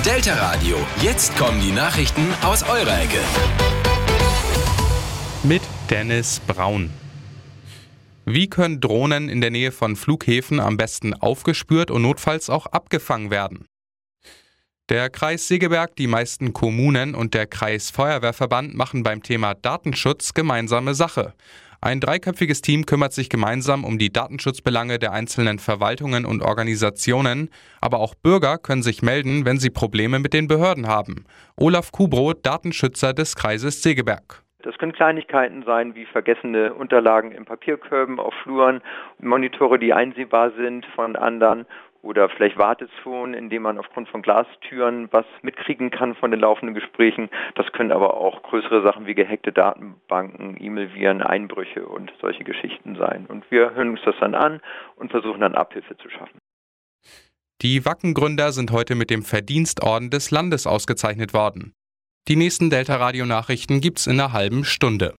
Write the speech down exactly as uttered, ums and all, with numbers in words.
Delta Radio. Jetzt kommen die Nachrichten aus eurer Ecke. Mit Dennis Braun. Wie können Drohnen in der Nähe von Flughäfen am besten aufgespürt und notfalls auch abgefangen werden? Der Kreis Segeberg, die meisten Kommunen und der Kreisfeuerwehrverband machen beim Thema Datenschutz gemeinsame Sache. Ein dreiköpfiges Team kümmert sich gemeinsam um die Datenschutzbelange der einzelnen Verwaltungen und Organisationen, aber auch Bürger können sich melden, wenn sie Probleme mit den Behörden haben. Olaf Kubro, Datenschützer des Kreises Segeberg. Das können Kleinigkeiten sein, wie vergessene Unterlagen in Papierkörben auf Fluren, Monitore, die einsehbar sind von anderen oder vielleicht Wartezonen, in denen man aufgrund von Glastüren was mitkriegen kann von den laufenden Gesprächen. Das können aber auch größere Sachen wie gehackte Datenbanken, E-Mail-Viren, Einbrüche und solche Geschichten sein. Und wir hören uns das dann an und versuchen dann Abhilfe zu schaffen. Die Wacken-Gründer sind heute mit dem Verdienstorden des Landes ausgezeichnet worden. Die nächsten Delta-Radio-Nachrichten gibt's in einer halben Stunde.